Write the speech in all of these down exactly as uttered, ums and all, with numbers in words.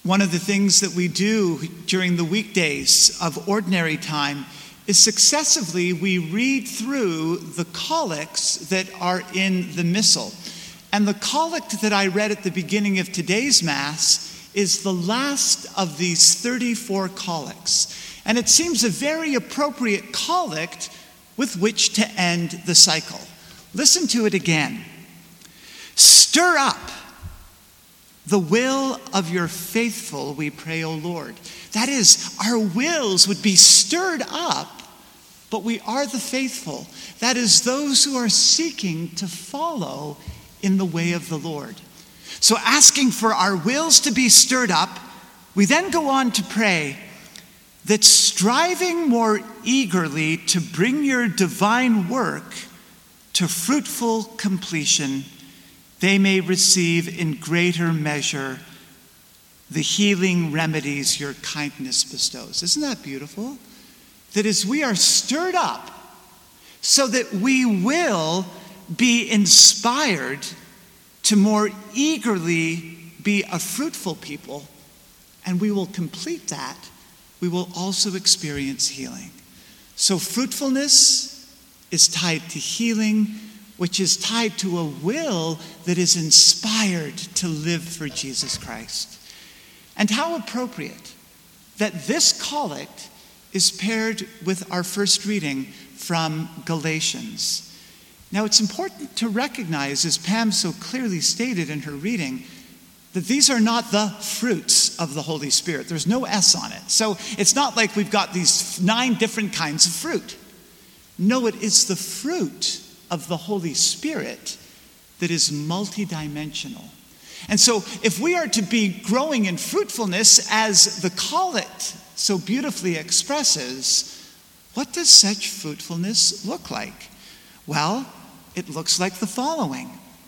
One of the things that we do during the weekdays of ordinary time is successively we read through the collects that are in the Missal. And the collect that I read at the beginning of today's Mass is the last of these thirty-four collects. And it seems a very appropriate collect with which to end the cycle. Listen to it again. Stir up the will of your faithful, we pray, O Lord. That is, our wills would be stirred up, but we are the faithful. That is, those who are seeking to follow in the way of the Lord. So asking for our wills to be stirred up, we then go on to pray that striving more eagerly to bring your divine work to fruitful completion, they may receive in greater measure the healing remedies your kindness bestows. Isn't that beautiful? That as we are stirred up so that we will be inspired to more eagerly be a fruitful people, and we will complete that, we will also experience healing. So fruitfulness is tied to healing, which is tied to a will that is inspired to live for Jesus Christ. And how appropriate that this collect is paired with our first reading from Galatians. Now, it's important to recognize, as Pam so clearly stated in her reading, that these are not the fruits of the Holy Spirit. There's no S on it. So it's not like we've got these nine different kinds of fruit. No, it is the fruit of the Holy Spirit that is multidimensional. And so if we are to be growing in fruitfulness, as the collect so beautifully expresses, what does such fruitfulness look like? Well, it looks like the following: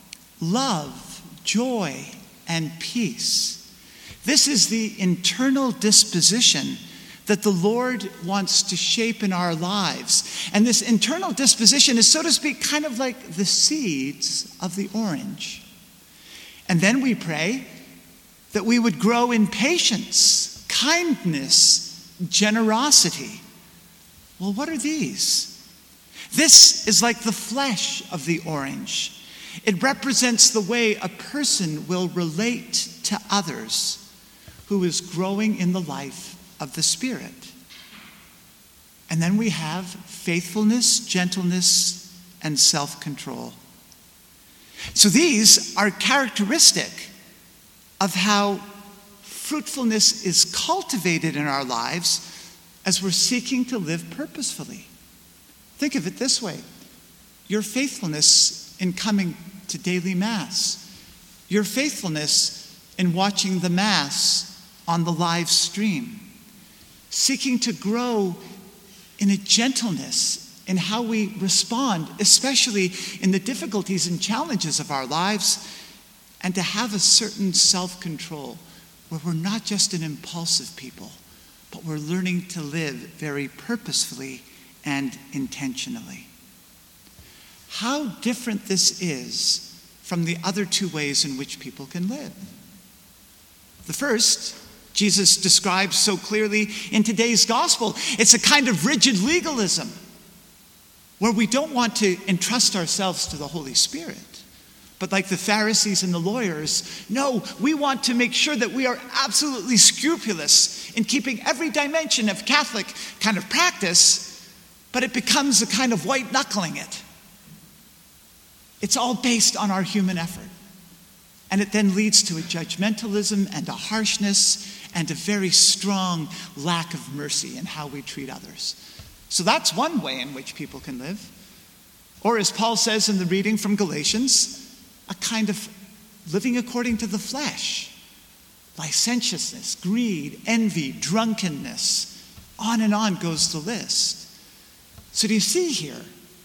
love, joy, and peace. This is the internal disposition that the Lord wants to shape in our lives. And this internal disposition is, so to speak, kind of like the seeds of the orange. And then we pray that we would grow in patience, kindness, generosity. Well, what are these? This is like the flesh of the orange. It represents the way a person will relate to others who is growing in the life of the Spirit. And then we have faithfulness, gentleness, and self-control. So these are characteristic of how fruitfulness is cultivated in our lives as we're seeking to live purposefully. Think of it this way: your faithfulness in coming to daily Mass, your faithfulness in watching the Mass on the live stream, seeking to grow in a gentleness in how we respond, especially in the difficulties and challenges of our lives, and to have a certain self-control where we're not just an impulsive people, but we're learning to live very purposefully and intentionally. How different this is from the other two ways in which people can live. The first, Jesus describes so clearly in today's gospel. It's a kind of rigid legalism where we don't want to entrust ourselves to the Holy Spirit. But like the Pharisees and the lawyers, no, we want to make sure that we are absolutely scrupulous in keeping every dimension of Catholic kind of practice, but it becomes a kind of white knuckling it. It's all based on our human effort. And it then leads to a judgmentalism and a harshness and a very strong lack of mercy in how we treat others. So that's one way in which people can live. Or as Paul says in the reading from Galatians, a kind of living according to the flesh. Licentiousness, greed, envy, drunkenness. On and on goes the list. So do you see here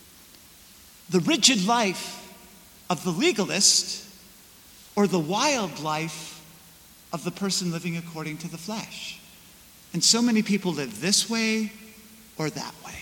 the rigid life of the legalist or the wild life of the person living according to the flesh? And so many people live this way or that way.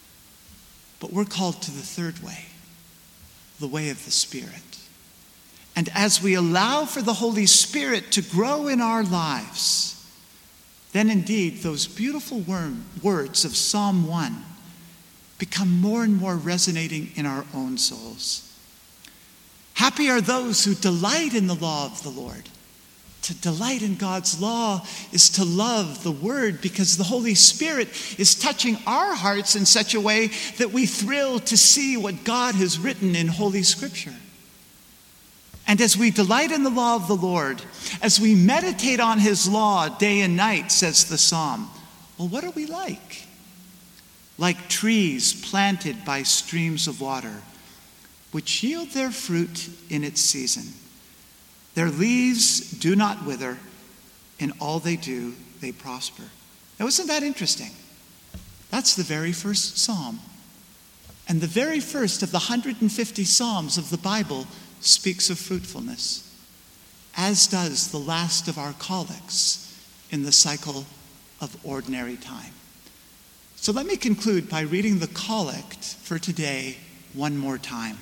But we're called to the third way, the way of the Spirit. And as we allow for the Holy Spirit to grow in our lives, then indeed those beautiful words of Psalm one become more and more resonating in our own souls. Happy are those who delight in the law of the Lord. To delight in God's law is to love the Word, because the Holy Spirit is touching our hearts in such a way that we thrill to see what God has written in Holy Scripture. And as we delight in the law of the Lord, as we meditate on his law day and night, says the psalm, well, what are we like? Like trees planted by streams of water, which yield their fruit in its season. Their leaves do not wither. In all they do, they prosper. Now, isn't that interesting? That's the very first psalm. And the very first of the one hundred fifty psalms of the Bible speaks of fruitfulness, as does the last of our collects in the cycle of ordinary time. So let me conclude by reading the collect for today one more time.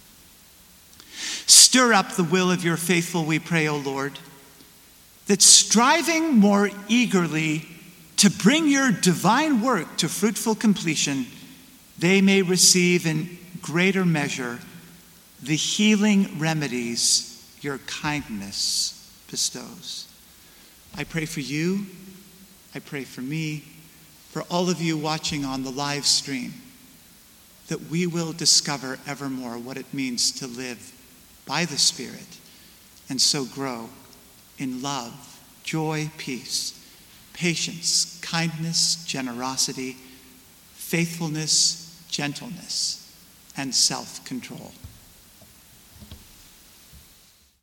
Stir up the will of your faithful, we pray, O Lord, that striving more eagerly to bring your divine work to fruitful completion, they may receive in greater measure the healing remedies your kindness bestows. I pray for you, I pray for me, for all of you watching on the live stream, that we will discover ever more what it means to live by the Spirit and so grow in love, joy, peace, patience, kindness, generosity, faithfulness, gentleness, and self-control.